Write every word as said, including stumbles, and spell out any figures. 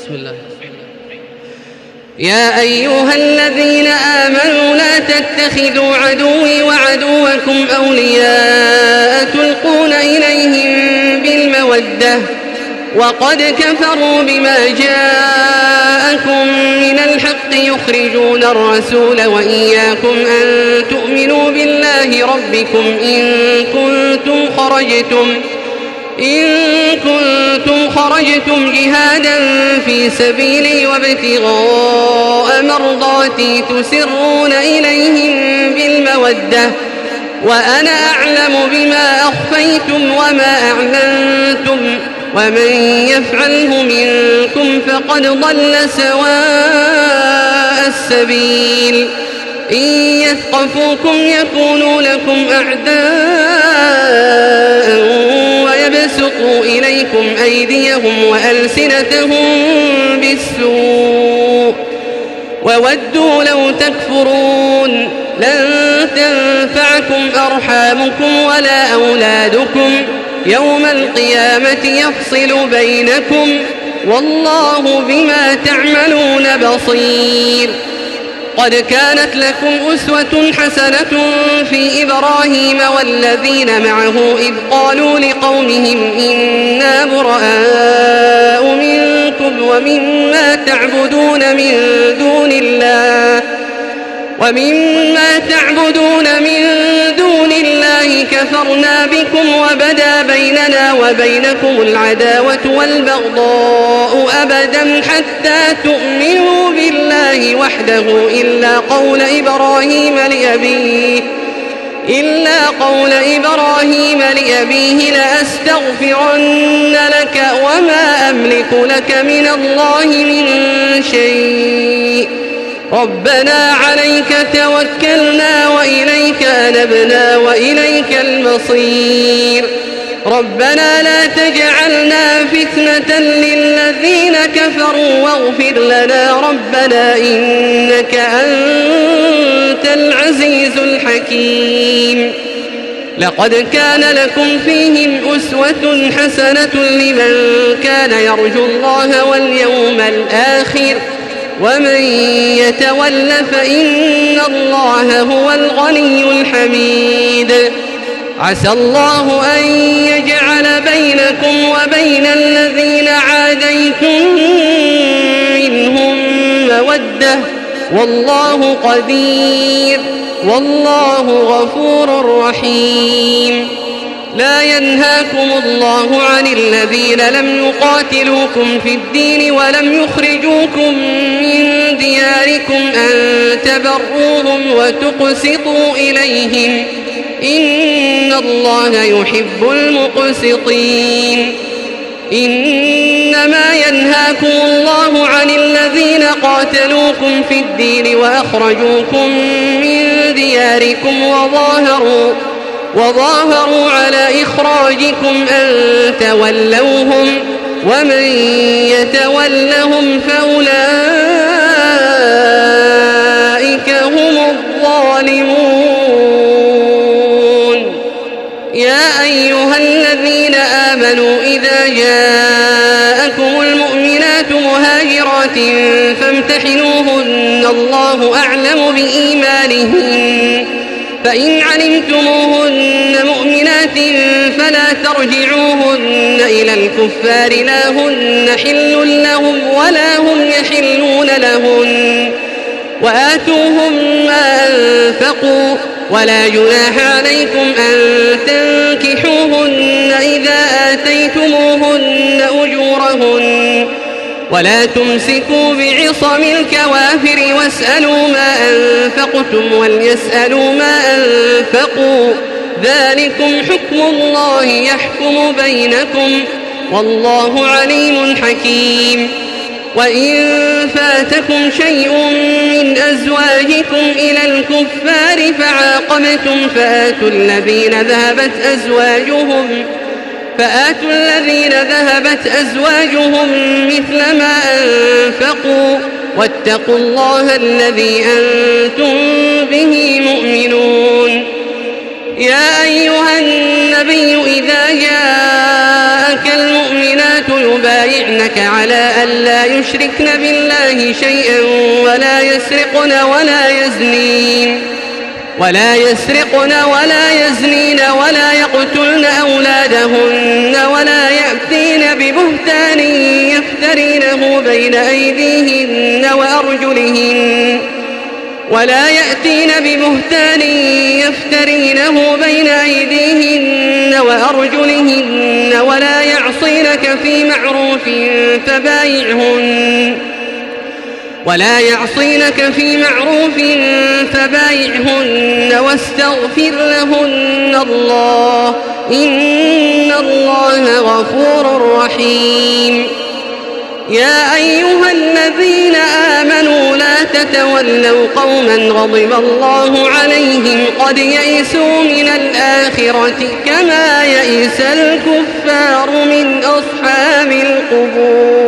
بسم الله. يا أيها الذين آمنوا لا تتخذوا عدوي وعدوكم أولياء تلقون إليهم بالمودة وقد كفروا بما جاءكم من الحق يخرجون الرسول وإياكم أن تؤمنوا بالله ربكم إن كنتم خرجتم إن كنتم خرجتم جهادا في سبيلي وابتغاء مرضاتي تسرون إليهم بالمودة وأنا أعلم بما أخفيتم وما أعلنتم ومن يفعله منكم فقد ضل سواء السبيل إن يثقفوكم يكونوا لكم أعداء ويبسطوا إليكم أيديهم وألسنتهم بالسوء وودوا لو تكفرون لن تنفعكم أرحامكم ولا أولادكم يوم القيامة يفصل بينكم والله بما تعملون بصير. قد كانت لكم أسوة حسنة في إبراهيم والذين معه إذ قالوا لقومهم إنا براء منكم ومما تعبدون من دون الله ومما تعبدون من دون الله كفرنا بكم وبدا بيننا وبينكم العداوة والبغضاء أبدا حتى تؤمنوا بالله وحده إلا قول إبراهيم لأبيه إلا قول إبراهيم لأبيه لأستغفرن لك وما أملك لك من الله من شيء ربنا عليك توكلنا وإليك أنبنا وإليك المصير ربنا لا تجعلنا فتنة للذين كفروا واغفر لنا ربنا إنك أنت العزيز الحكيم. لقد كان لكم فيهم أسوة حسنة لمن كان يرجو الله واليوم الآخر ومن يتول فإن الله هو الغني الحميد. عسى الله أن يجعل بينكم وبين الذين عاديتم منهم مودة والله قدير والله غفور رحيم. لا ينهاكم الله عن الذين لم يقاتلوكم في الدين ولم يخرجوكم من دياركم أن تبروهم وتقسطوا إليهم إن الله يحب المقسطين. إنما ينهاكم الله عن الذين قاتلوكم في الدين وأخرجوكم من دياركم وظاهروا وظاهروا على إخراجكم أن تولوهم ومن يتولهم فأولئك هم الظالمون. يا أيها الذين آمنوا إذا جاءكم المؤمنات مهاجرات فامتحنوهن الله أعلم بإيمانهن فإن علمتموهن مؤمنات فلا ترجعوهن إلى الكفار لا هن حل لهم ولا هم يحلون لهن وآتوهم ما أنفقوا ولا جناح عليكم أن تنكحوهن إذا آتيتموهن أجورهن ولا تمسكوا بعصم الكوافر واسألوا ما أنفقتم وليسألوا ما أنفقوا ذلكم حكم الله يحكم بينكم والله عليم حكيم. وإن فاتكم شيء من أزواجكم إلى الكفار فعاقبتم فآتوا الذين ذهبت أزواجهم فآتوا الذين ذهبت أزواجهم مثل ما أنفقوا واتقوا الله الذي أنتم به مؤمنون. يا أيها النبي إذا جاءك المؤمنات يبايعنك على أن لا يشركن بالله شيئا ولا يسرقن ولا يزنين ولا يسرقن ولا يزنين ولا يقتلن أولادهن ولا يأتين ببهتان يفترينه بين أيديهن وأرجلهن ولا يأتين ببهتان يفترينه بين أيديهن وأرجلهن ولا يعصينك في معروف فبايعهن ولا يعصينك في معروف فبايعهن واستغفر لهن الله إن الله غفور رحيم. يا أيها الذين آمنوا لا تتولوا قوما غضب الله عليهم قد يئسوا من الآخرة كما يئس الكفار من أصحاب القبور.